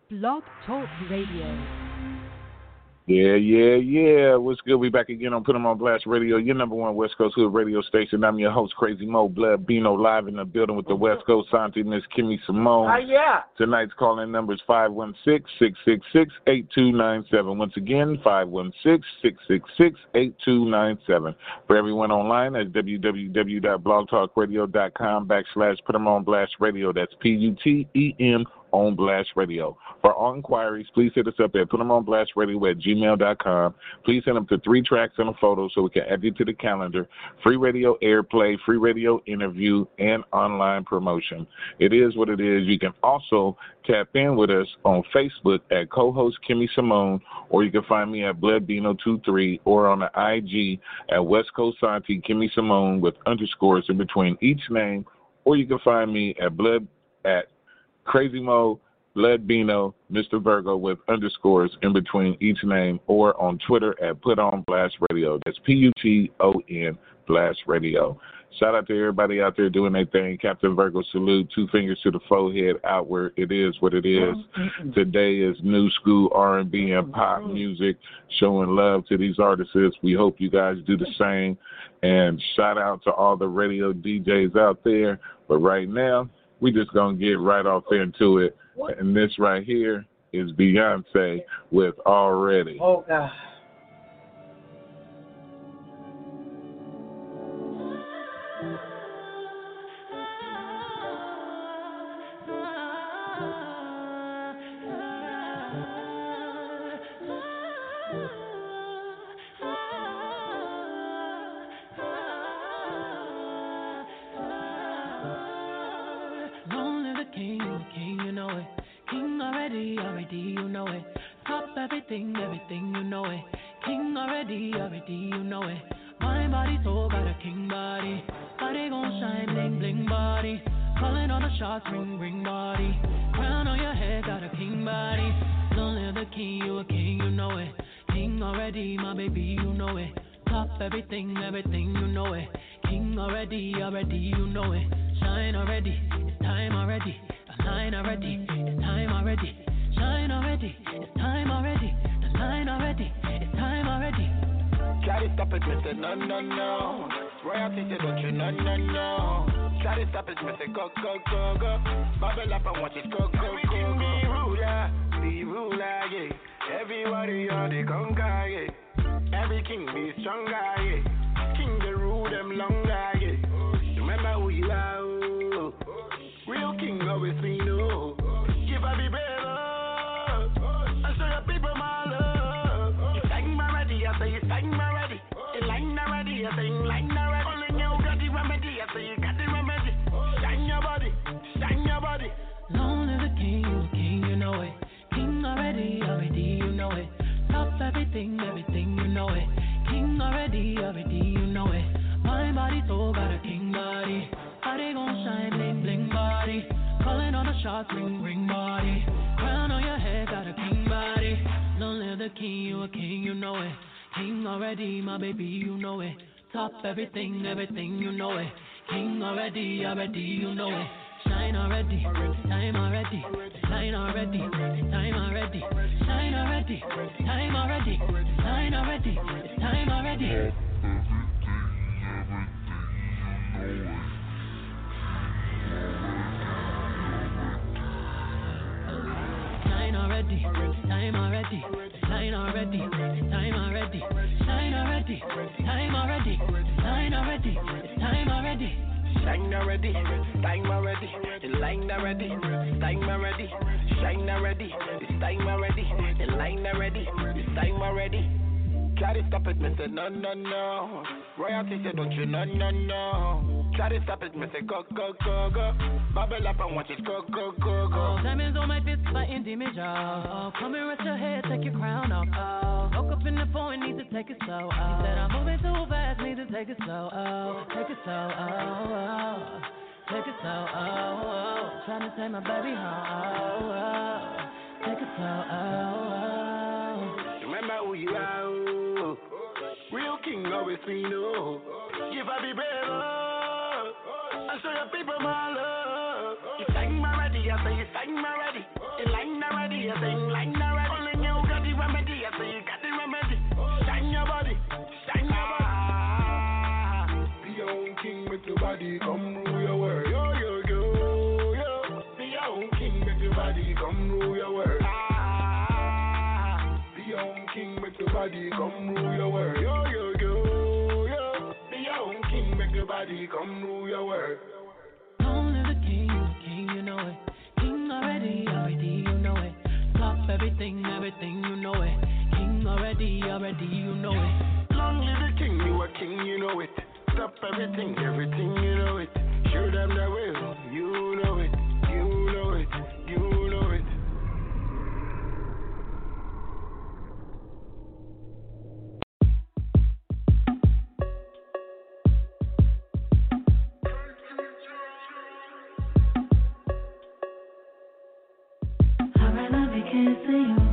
Blog Talk Radio. Yeah. What's good? We back again on Put 'em on Blast Radio, your number one West Coast Hood radio station. I'm your host, Crazy Mo Blood Bino, live in the building with the West Coast auntie, Miss Kimmy Simone. Yeah. Tonight's calling number is 516-666-8297. Once again, 516-666-8297. For everyone online, that's www.blogtalkradio.com/Put 'em on Blast Radio. That's PUTEM on Blast Radio. For all inquiries, please hit us up at putomonblastradio@gmail.com. Please send them to 3 tracks and a photo so we can add you to the calendar. Free radio airplay, free radio interview, and online promotion. It is what it is. You can also tap in with us on Facebook at co-host Kimmy Simone, or you can find me at BloodBino23 or on the IG at West Coast Auntie Kimmy Simone with underscores in between each name, or you can find me at Crazy Mo, Blood Bino, Mr. Virgo with underscores in between each name, or on Twitter at Put On Blast Radio. That's PUTON Blast Radio. Shout out to everybody out there doing their thing. Captain Virgo salute, 2 fingers to the forehead, outward. It is what it is. Today is new school R&B and pop music, showing love to these artists. We hope you guys do the same. And shout out to all the radio DJs out there. But right now, we just going to get right off into it. And this right here is Beyonce with Already. Oh, God. Everything, you know it. King already, you know it. My body so got a king body. Body gon' shine, bling, bling body. Calling all the shots, ring, ring body. Crown on your head, got a king body. Don't live the king, you a king, you know it. King already, my baby, you know it. Top everything, you know it. King already, you know it. Shine already, it's time already. The line already, it's time already. Shine already, it's time already. The line already, it's time already. Try to stop it, me say no, no, no. Royalty say don't you, no, no, no. Try to stop it, me say go, go, go, go. Bubble up and watch it go, go, go, go. Be ruler, yeah. Everybody on the conquer, yeah. Every king be stronger, yeah. King the rule them longer, yeah. Remember who you are, oh. Real king always be no. If I be brave, people my love. You sang my ready, I say you sang my ready. You line already, I say you line already. Only you got the remedy, I say you got the remedy. Shine your body, shine your body. Long live the king, you know it. King already, you know it. Top everything, you know it. King already, you know it. My body so got a king body. Body gon' shine, bling, bling body. Calling on the shots, ring, ring body. Crown on your head, got a king body. Don't live the king, you a king, you know it. King already, my baby, you know it. Top everything, you know it. King already, you know it. Shine already, time already. Shine already, time already. Shine already, time already. Shine already, it's time already. Shine already, time already. Shine already, time already. Shine already, time already. Shine already, it's time already. Shine already, time already. The line already, time already. Shine already, it's time already. The line already, it's time already. Try to stop it, me say no, no, no. Royalty say don't you, no, no, no. Try to stop it, me say go, go, go, go. Bubble up and watch it go, go, go, go. Diamonds on my fist, fighting damage, oh. Come and rest your head, take your crown off, oh. Woke up in the phone, need to take it slow, oh. He said I'm moving too fast, need to take it slow, oh. Take it slow, oh, oh. Take it slow, oh, oh. Trying to take my baby home, oh, oh. Take it slow, oh, oh. Remember who you are, oh. Real king always be no. Give I be brave, oh. I show your people my love. You sang my ready, I say you sang my ready. You line already, I say body come rule your world. Be your own king, make your body come rule your world. Yo, yo, yo, yo. Be your own king, make your body come rule your world. Long live the king, you a king, you know it. King already, you know it. Flop everything, you know it. King already, you know it. Long live the king, you a king, you know it. Stop everything, you know it. Show them the way, you know it, you know it, you know it. I'd rather be kissing you.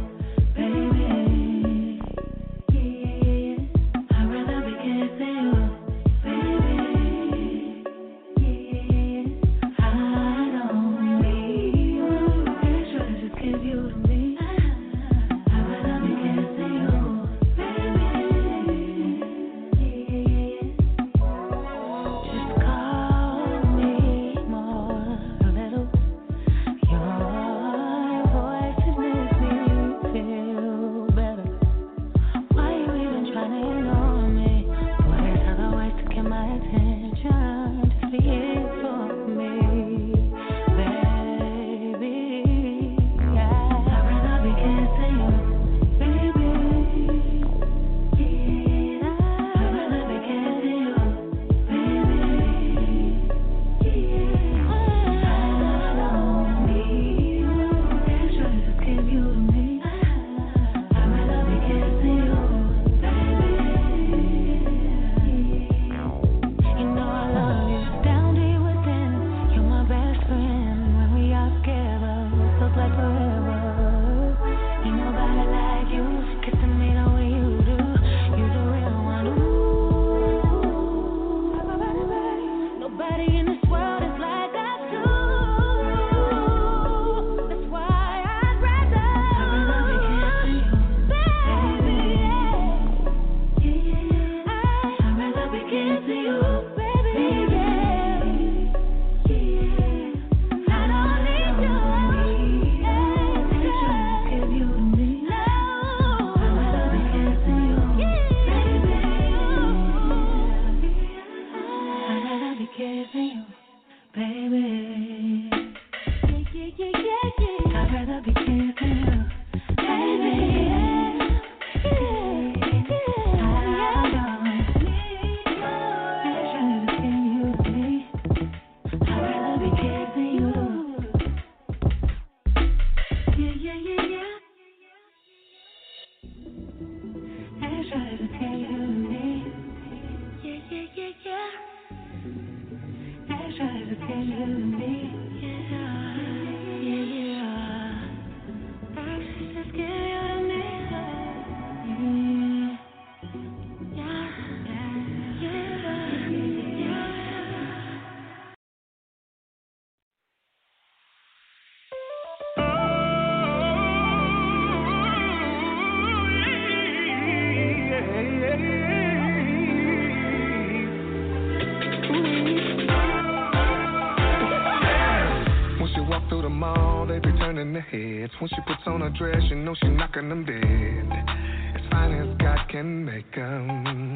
When she puts on a dress, you know she knocking them dead. As fine as God can make them.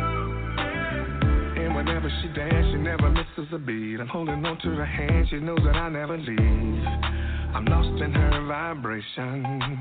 And whenever she dance, she never misses a beat. I'm holding on to her hand, she knows that I never leave. I'm lost in her vibration.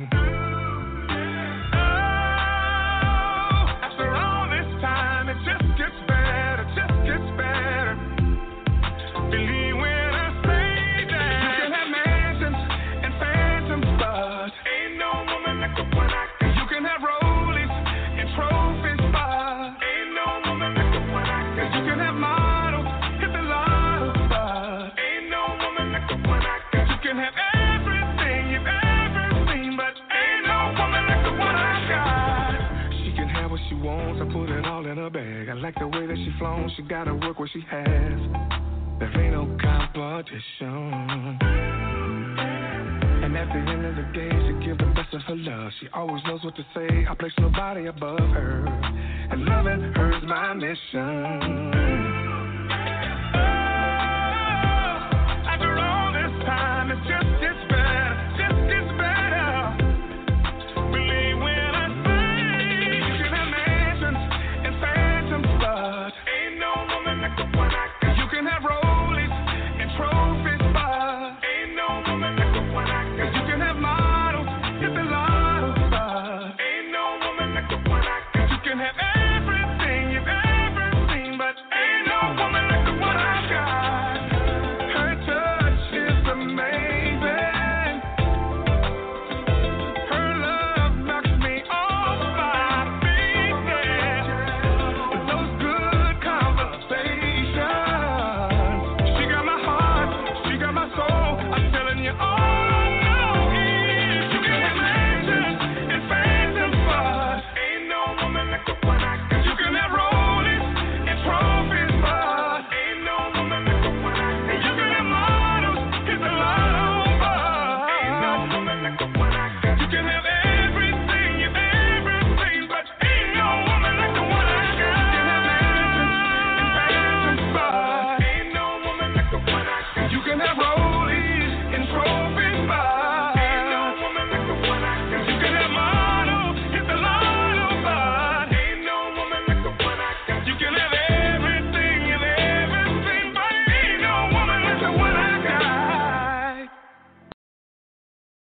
Oh, after all this time, it just gets better, just gets better. Believe when I say that. You can have mansions and phantoms, but ain't no woman like the one I got. You can have rollies and trophies, but ain't no woman like the one I got. You can have models, hit the lotto, but ain't no woman like the one I got. You can have everything you've ever seen, but ain't no woman like the one I got. She can have what she wants, I put it all in her bag. I like the way that she flown, she gotta work what she has. There ain't no competition. And at the end of the day, she gives the best of her love. She always knows what to say. I place nobody above her, and loving her is my mission. Oh, after all this time, it just gets better.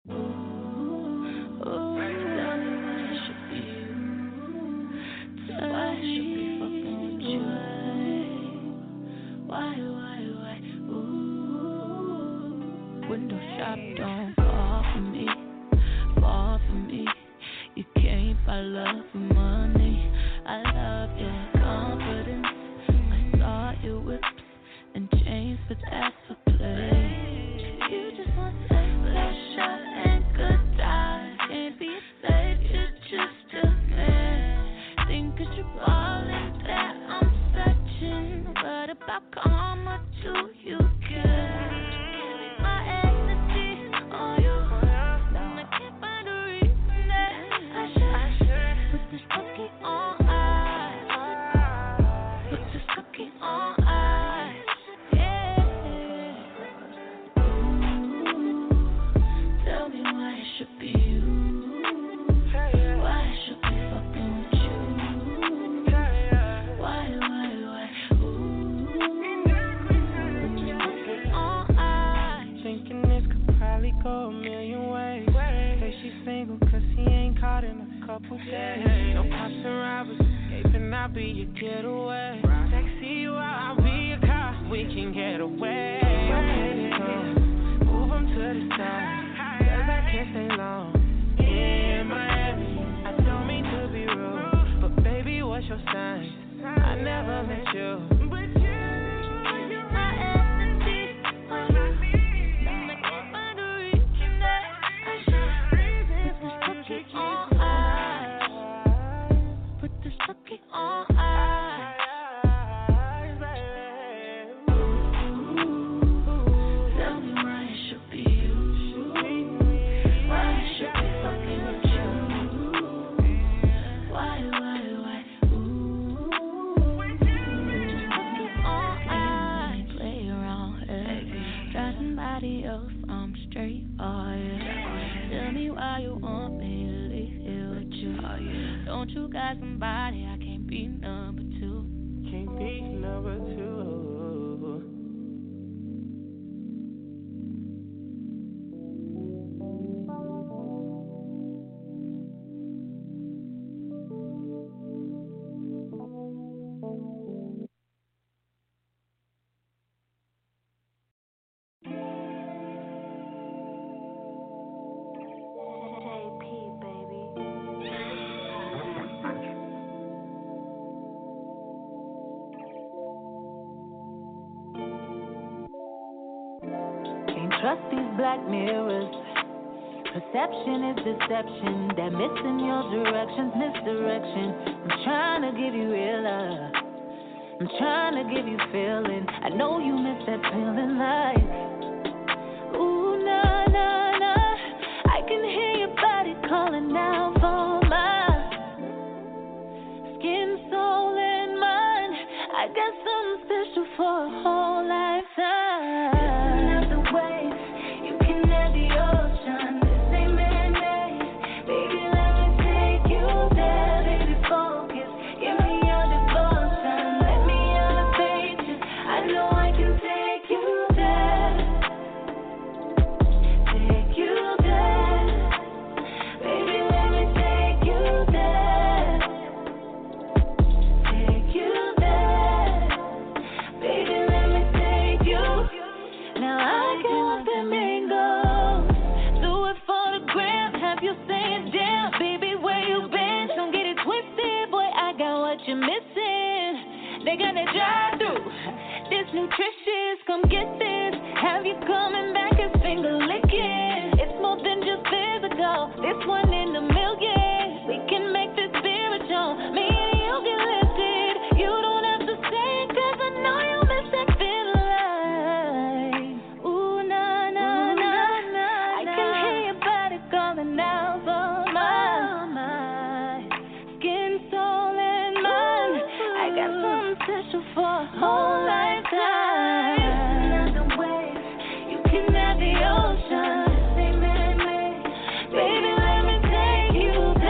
Window shop don't fall for me, fall for me. You can't buy love with money. I love your confidence. I saw your whips and chains, but that's for play. You just want to flash out and good times. Can't be a slave, you're just a man. Think 'cause you're ballin' that I'm searching. What about karma? Do you care? Days. No cops and robbers escaping, I'll be your getaway. Taxi you out, I'll be your car. We can get away. Move them to the side, 'cause I can't stay long in Miami. I don't mean to be rude, but baby, what's your sign? I never met you. Don't you got somebody I can't be number two? Can't be number two. Trust these black mirrors. Perception is deception. That missing your directions, misdirection. I'm trying to give you real love. I'm trying to give you feeling. I know you miss that feeling like, ooh, nah, nah, nah. I can hear your body calling out for my skin, soul, and mind. I got something special for a whole lifetime. They gonna drive through this nutritious. Come get this. Have you coming back as finger licking? It's more than just physical. This one in a million. We can make this spiritual. Me and you get lifted. You don't have to say it, 'cause I know you miss that feeling like, ooh, nah, nah, nah, nah. I can hear your body calling out for my skin, soul, and mind. I got something special for a whole lifetime. Another wave, you can have the ocean. Say, man, baby, let me take you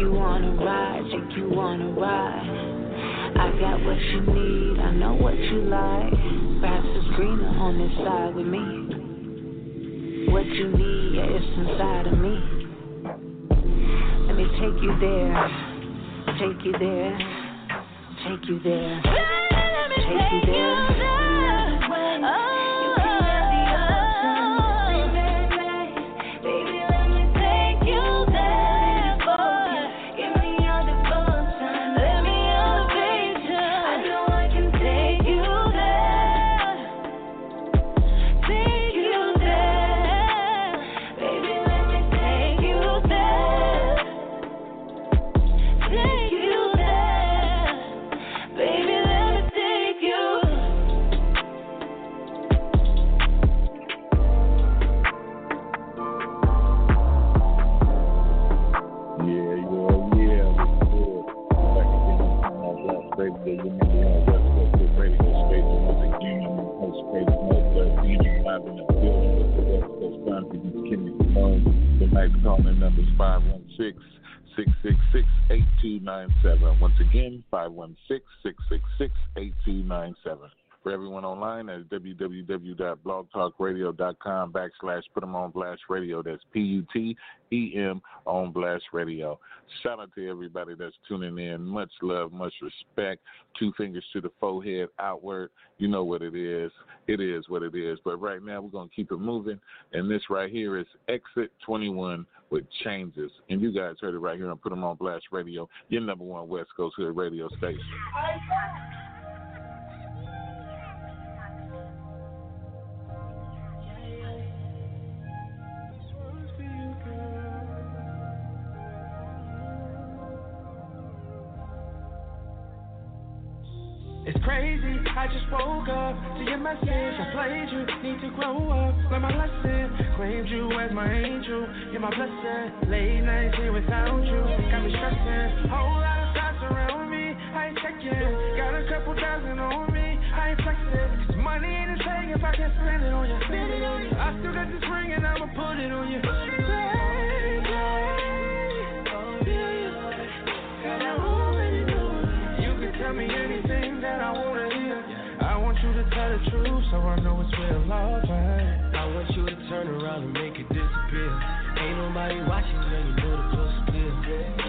you wanna ride, take you on a ride. I got what you need, I know what you like. Grass is greener on this side with me. What you need, yeah, it's inside of me. Let me take you there, take you there, take you there, take you there. Calling numbers 516-666-8297. Once again, 516-666-8297. For everyone online, that's www.blogtalkradio.com/put 'em on blast radio. That's PUTEM on blast radio. Shout out to everybody that's tuning in. Much love, much respect. 2 fingers to the forehead, outward. You know what it is. It is what it is. But right now, we're going to keep it moving. And this right here is Exit 21 with Changes. And you guys heard it right here on Put 'em on Blast Radio, your #1 West Coast Hood radio station. It's crazy, I just woke up to your message. I played you, need to grow up, learn my lesson. Claimed you as my angel, you're my blessing. Late nights here without you, got me stressing. Whole lot of thoughts around me, I ain't checking. Got a couple thousand on me, I ain't flexing. 'Cause money ain't a thing if I can't spend it on you. I still got this ring and I'ma put it on you. Tell me anything that I wanna hear. I want you to tell the truth so I know it's real love, right? I want you to turn around and make it disappear. Ain't nobody watching, girl, you know the close still.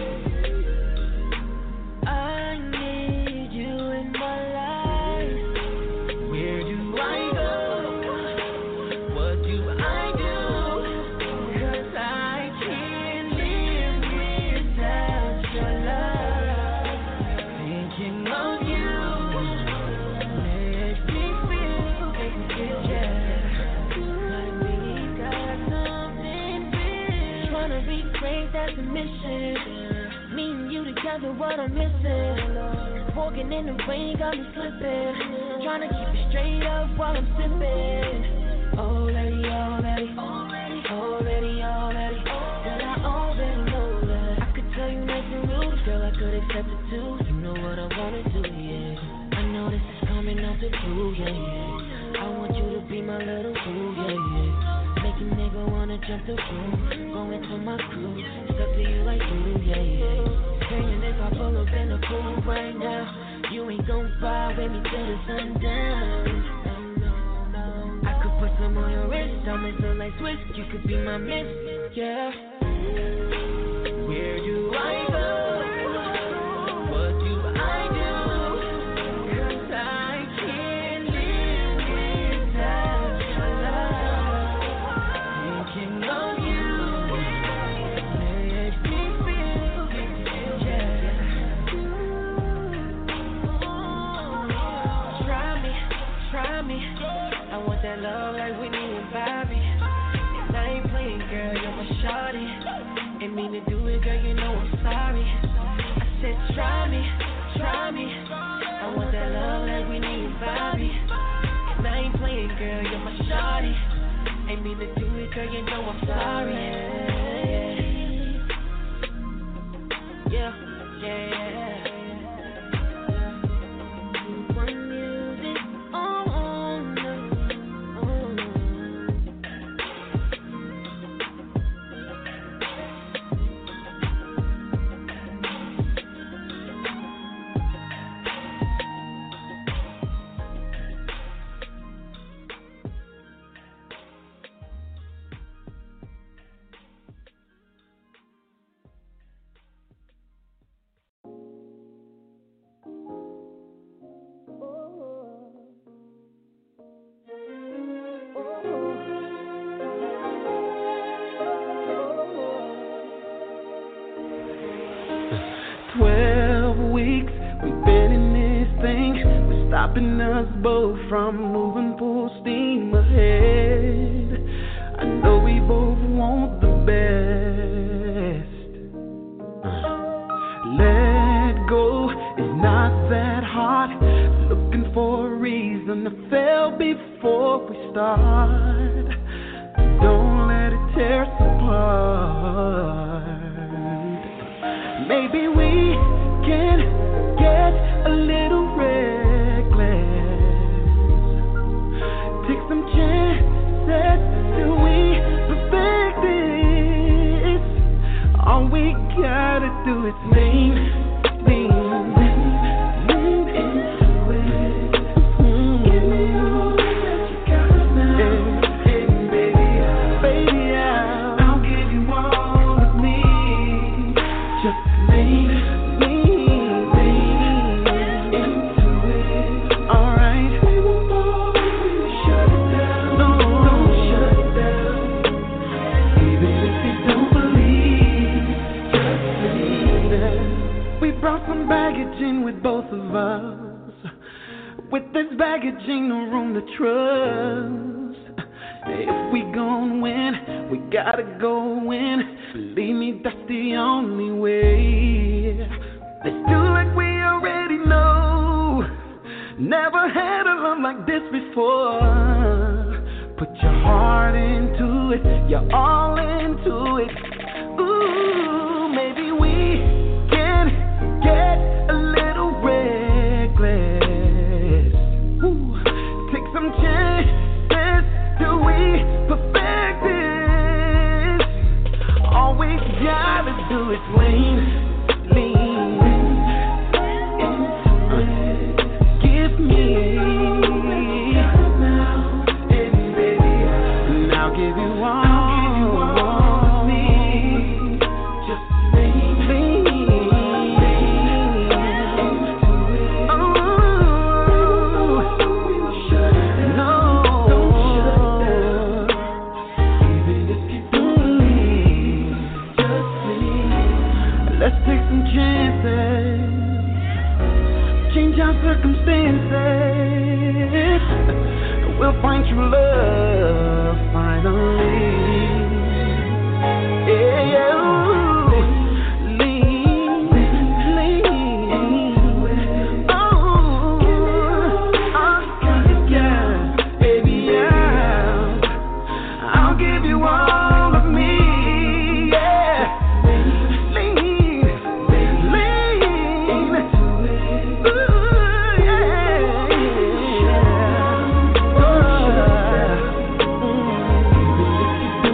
I need you in my life. Where do I go? What do I do? 'Cause I can't live without your love. That's a mission. Me and you together, what I'm missing. Walking in the rain, got me slipping. Trying to keep it straight up while I'm sipping. Already. Said I already know that. I could tell you nice and rude, girl, I could accept it too. You know what I wanna do, yeah. I know this is coming out the blue, yeah. I want you to be my little boo, yeah. Make a nigga wanna jump the roof. Going to my crew, it's up to you like ooh, yeah. Saying if I pull up in the pool right now, you ain't gon' ride with me till the sun down. I could put some on your wrist, diamonds look like Swiss. You could be my miss, yeah. Where do I go? What do I do? 'Cause I can't live without your love. Thinking of you. I want that love like Whitney and Bobby. And I ain't playing, girl, you're my shawty. Ain't mean to do it, girl, you know I'm sorry. I said try me. I want that love like Whitney and Bobby. And I ain't playing, girl, you're my shawty. Ain't mean to do it, girl, you know I'm sorry. Yeah. 12 weeks we've been in this thing. We're stopping us both from moving full steam ahead. I know we both want the best. Let go is not that hard. Looking for a reason to fail before we start. Don't let it tear us apart. Maybe we can get a little reckless. Take some chances till we perfect this. All we gotta do is lean into it. Give me all that you got now. Baby, I'll give you all of me. Just lean into it. Alright. Shut it down. No, don't shut it down. Even if you don't believe, just lean it. We brought some baggage in with both of us. With this baggage ain't no room to trust. If we gon' win, we gotta go win. Believe me, that's the only way. Let's do like we already know. Never had a love like this before. Put your heart into it, you're all into it. Ooh, maybe we can get a little reckless. Ooh, take some chances till we perfect this. All we gotta do is lean into it. Give me and I'll give you all of me. Just lean into it. Oh, shut it down. No, don't shut it down. Even if you don't believe, just lean. Let's take some chances. Change our circumstances. We'll find true love finally. Yeah. Lean. Oh, yeah, baby, yeah. I'll give you all of me. Yeah. Lean. Ooh, yeah.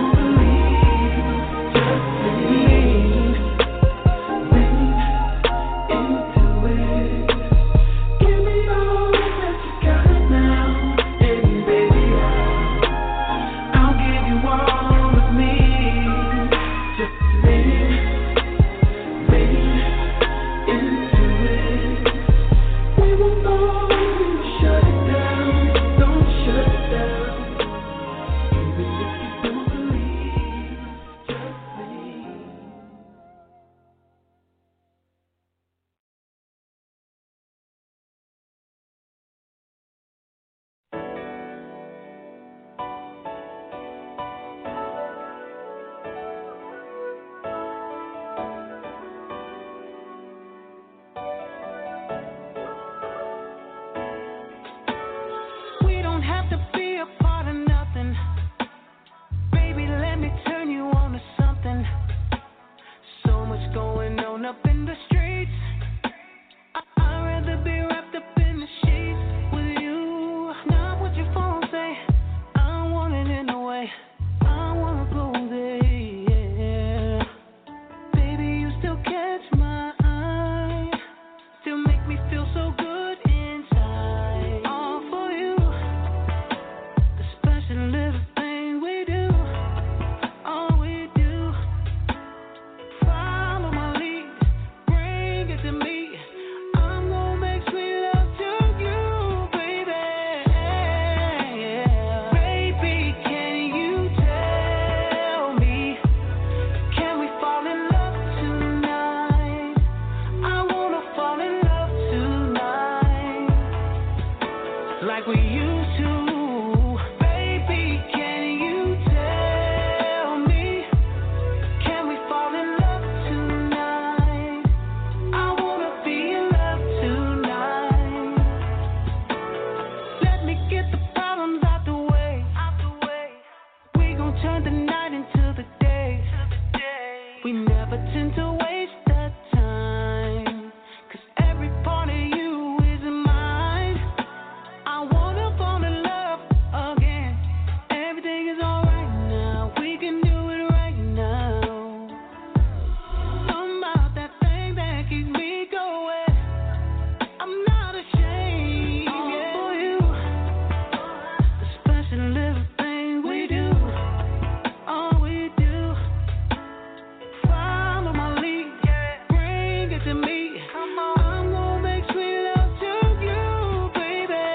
but tend to waste the time. 'Cause every part of you is mine. I wanna fall in love again. Everything is alright now. We can do it right now. Something about that thing that keeps me going. I'm not ashamed for you. The special little thing we do. All we do. Follow my lead. Bring it to me. I'm gonna make sweet love to you, baby.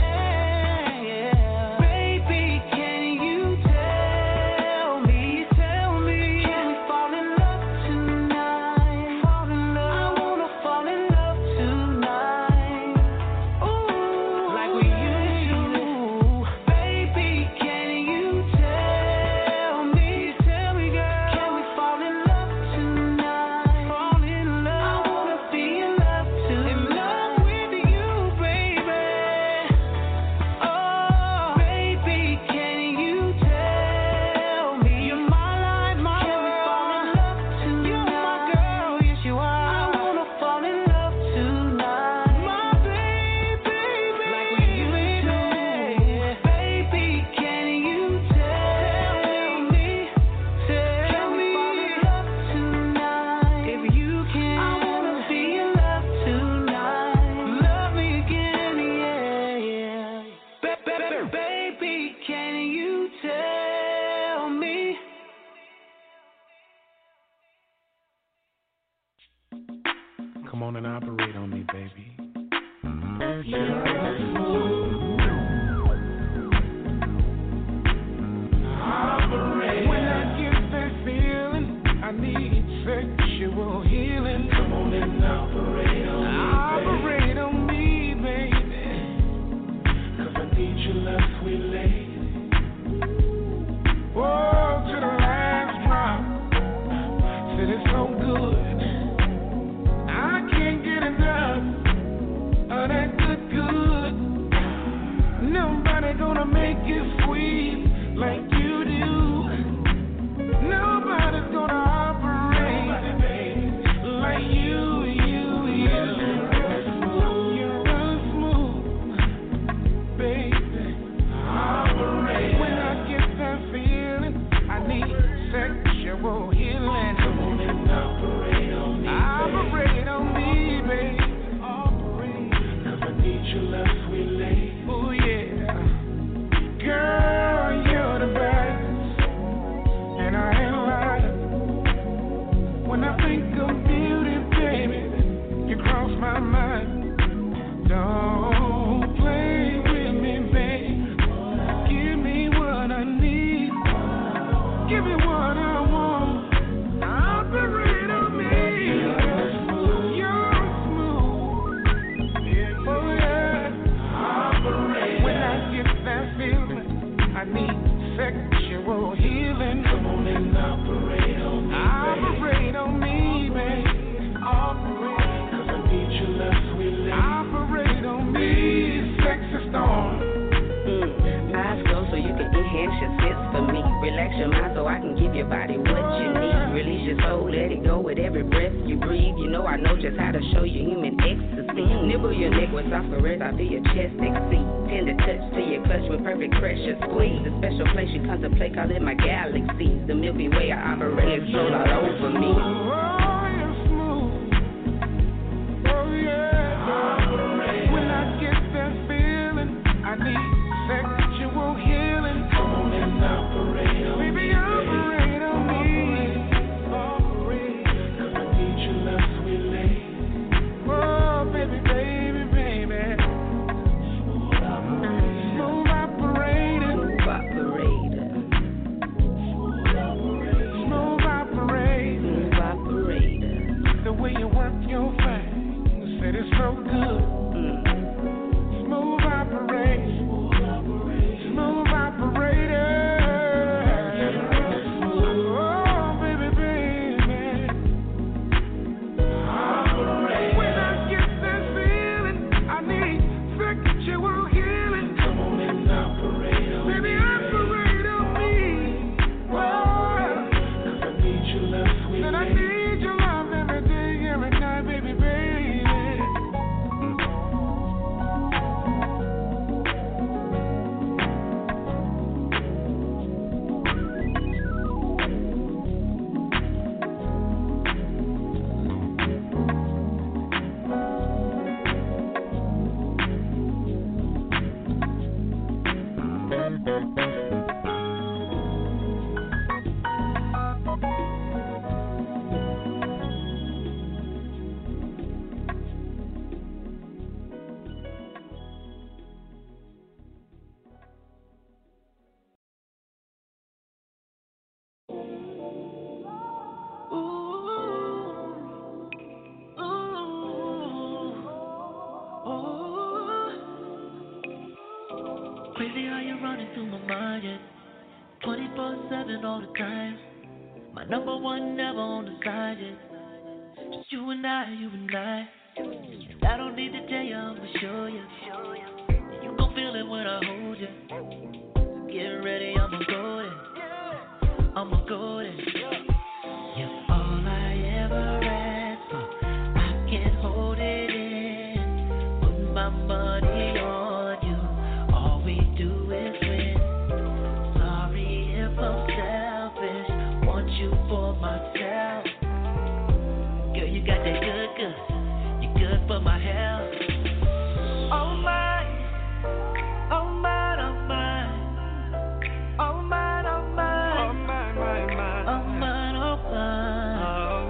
Baby, can you tell me? Can we fall in love tonight? Fall in love. I wanna fall in love tonight. Ooh, like we used to. Baby, can you tell me? Tell me, girl. Can we fall in love tonight? Fall in love. I wanna be in love too. In love with you, baby. Oh, baby, can you tell me? You're my life, my world. You're my girl, yes you are. I wanna fall in love tonight. My baby, like we used to. Baby, can you tell me? Tell me, fall in love tonight. If you can, I wanna be in love tonight. Love me again, yeah. Baby, can you tell me? Come on and operate on me, baby. When I get that feeling, I need sexual healing. Come on and operate on me, operate on me, baby. 'Cause I need your love, sweet lady. Whoa, to the last drop. Said it's so good. I can't get enough of that good. Nobody gonna make it sweet like you do. Nobody's gonna operate like you. You're real smooth, baby. Operate. When I get that feeling, I need sexual healing. Come on and operate on me, operate on me, baby. Operate. 'Cause I need your love, sweet lady. Oh yeah. Girl, you're the best, and I ain't lying. When I think of beauty, baby, you cross my mind. Don't play with me, baby. Give me what I need. Give me what I want. Operate on me. You're smooth. Oh yeah. Operate. When I get that feeling, I need sexual healing. Come on and operate on me. Operate on me, baby. Operate. 'Cause I need your love, sweet lady. Operate on me, sexy storm. Eyes closed so you can enhance your sense for me. Relax your mind so I can give your body what you need. Release your soul, let it go with every breath you breathe. You know I know just how to show you human ecstasy. Nibble your neck with soft caress, I feel your chest exceed. Tender touch to your clutch with perfect pressure squeeze. The special place you contemplate, call it my galaxy. The Milky Way I operate is float all over me. Oh, you're smooth. Oh yeah. When I get that feeling, I need sexual healing. Come on and operate on me. Baby, operate on me. Operate. 'Cause I need your love, sweet lady. Oh, baby, baby, baby. Smooth operator. Smooth operator. Smooth operator. quiet. 24/7 all the time. My number one never on the side yet. Just you and I, you and I. And I don't need to tell you, I'ma show you. You gon' feel it when I hold you. So get ready, I'ma go there. I'ma go there. You're all I ever asked for. I can't hold it in. Put my money on you. All we do is win. Sorry if I'm selfish. Want you for myself. Girl, you got that good, good. You're good for my health. Oh my, oh my, oh my, oh my, oh my, oh my, my, my, oh my, oh my,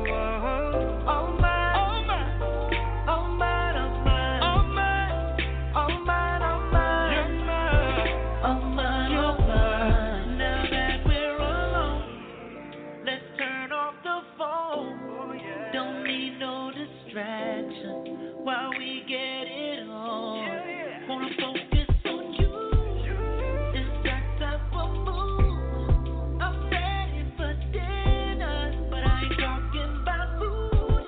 oh my, oh my, oh my, oh my, oh my, oh my, oh my, you're mine, oh my, oh my. Now that we're alone, let's turn off the phone. Don't need no distraction while we get it on. Wanna focus on you. It's that type of mood. I'm ready for dinner, but I ain't talking about food.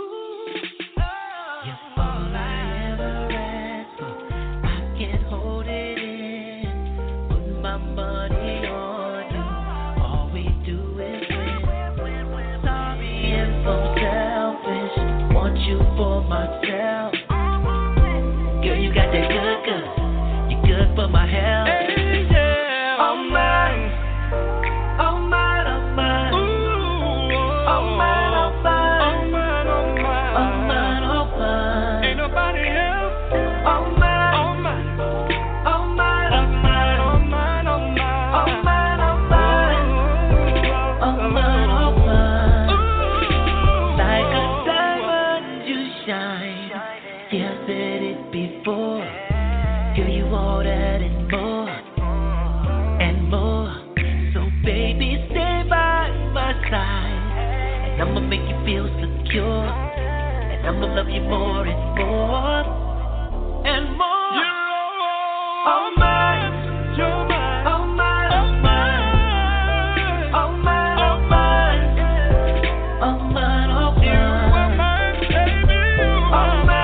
You're all I ever asked for. I can't hold it in. Put my money on you. All we do is win. Sorry if I'm selfish. Want you for myself. Girl, you got that good, good. You're good for my health. Hey, yeah. Oh mine, oh mine, oh mine. Ooh, oh mine, oh mine, oh mine, oh mine, oh mine, oh mine. Ain't nobody else. Oh mine, oh mine, oh mine, oh mine, oh mine, oh mine, oh mine, oh mine, oh mine, oh mine. Like a diamond you shine. Yeah, I said it before. Girl, you all that and more, and more. So baby, stay by my side, and I'ma make you feel secure, and I'ma love you more and more, and more. You're all mine, you're mine, all mine, all mine, all mine, all mine, all mine, all mine. You are mine, baby, you are mine.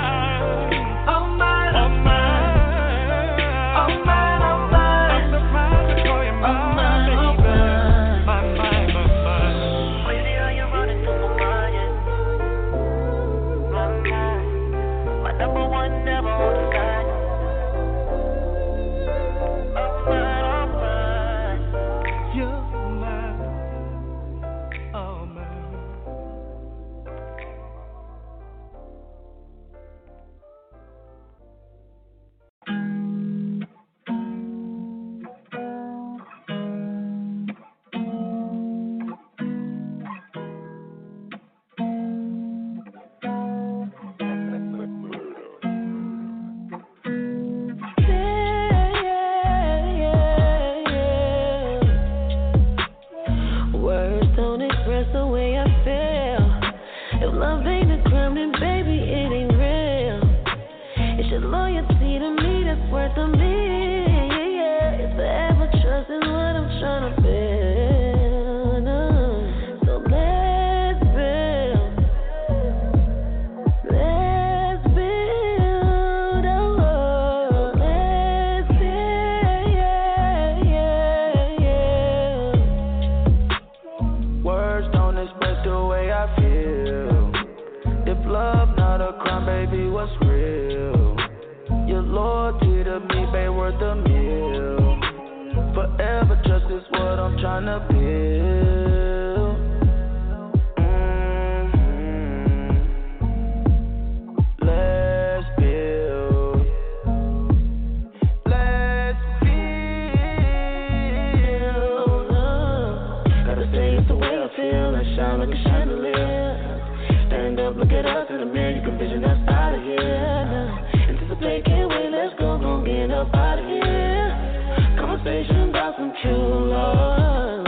Conversation about some true love.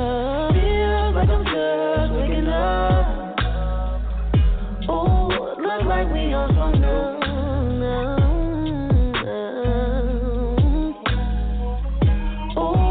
Feels like I'm just waking up. Oh, look like we on some new. Oh,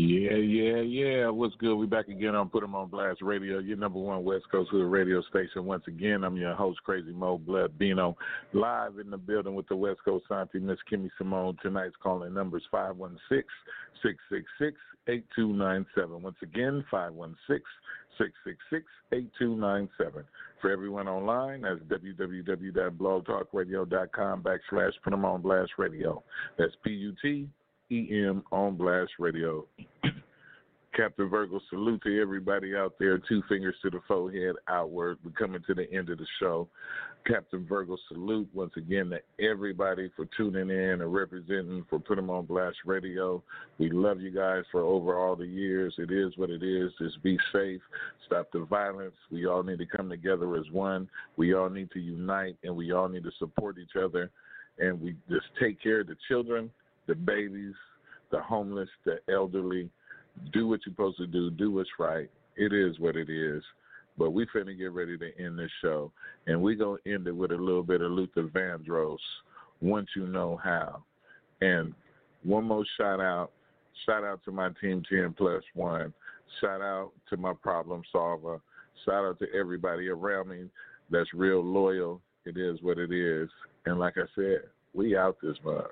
Yeah. What's good? We back again on Put 'em on Blast Radio, your number one West Coast Hood radio station. Once again, I'm your host, Crazy Mo Blood Bino, live in the building with the West Coast Auntie, Miss Kimmy Simone. Tonight's calling numbers 516-666-8297. Once again, 516-666-8297. For everyone online, that's www.blogtalkradio.com/Put 'em on Blast Radio. That's PUTEM on Blast Radio. Captain Virgo, salute to everybody out there. 2 fingers to the forehead, outward. We're coming to the end of the show. Captain Virgo, salute once again to everybody for tuning in and representing for Put 'em on Blast Radio. We love you guys for over all the years. It is what it is. Just be safe. Stop the violence. We all need to come together as one. We all need to unite, and we all need to support each other. And we just take care of the children, the babies, the homeless, the elderly. Do what you're supposed to do. Do what's right. It is what it is. But we finna get ready to end this show. And we going to end it with a little bit of Luther Vandross, Once You Know How. And one more shout out. Shout out to my team 10+1. Shout out to my problem solver. Shout out to everybody around me that's real loyal. It is what it is. And like I said, we out this month.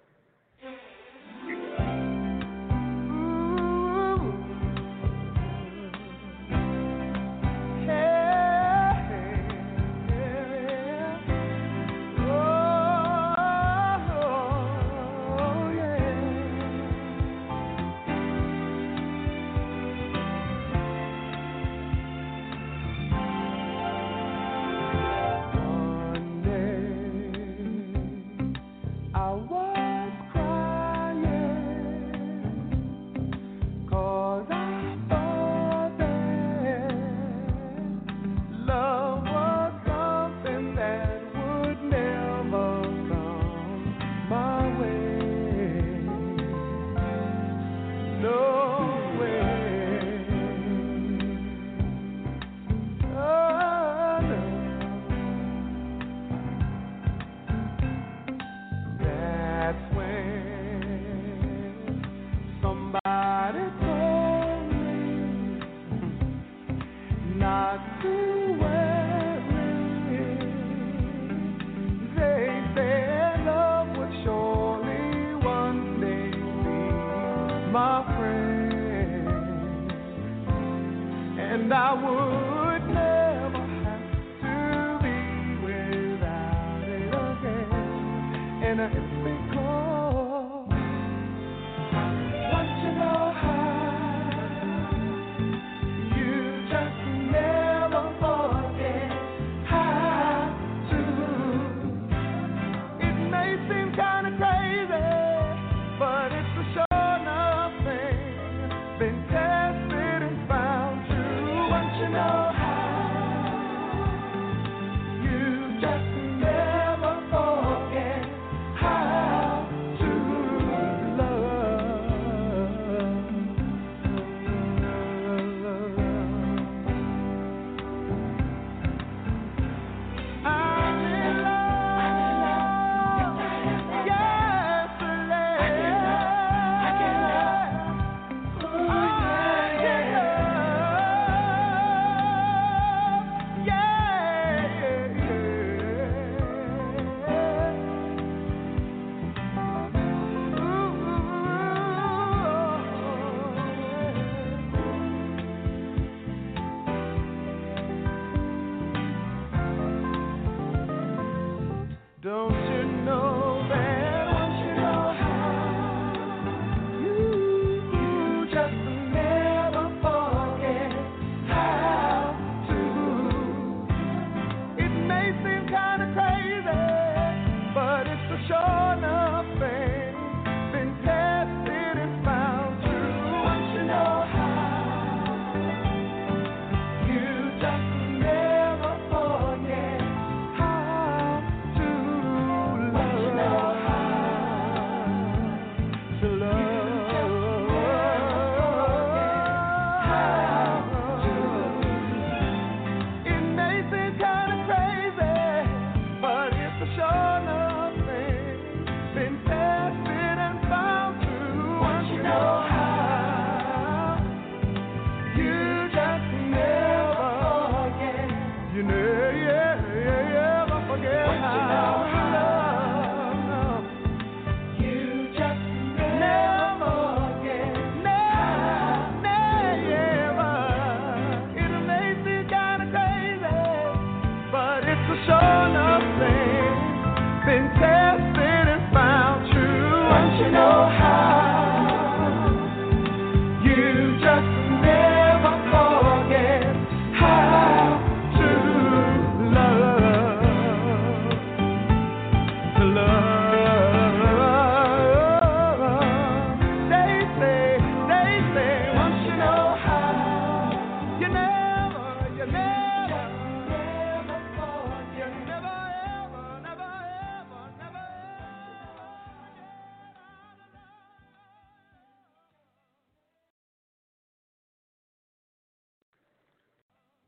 been tested and found true. Don't you know how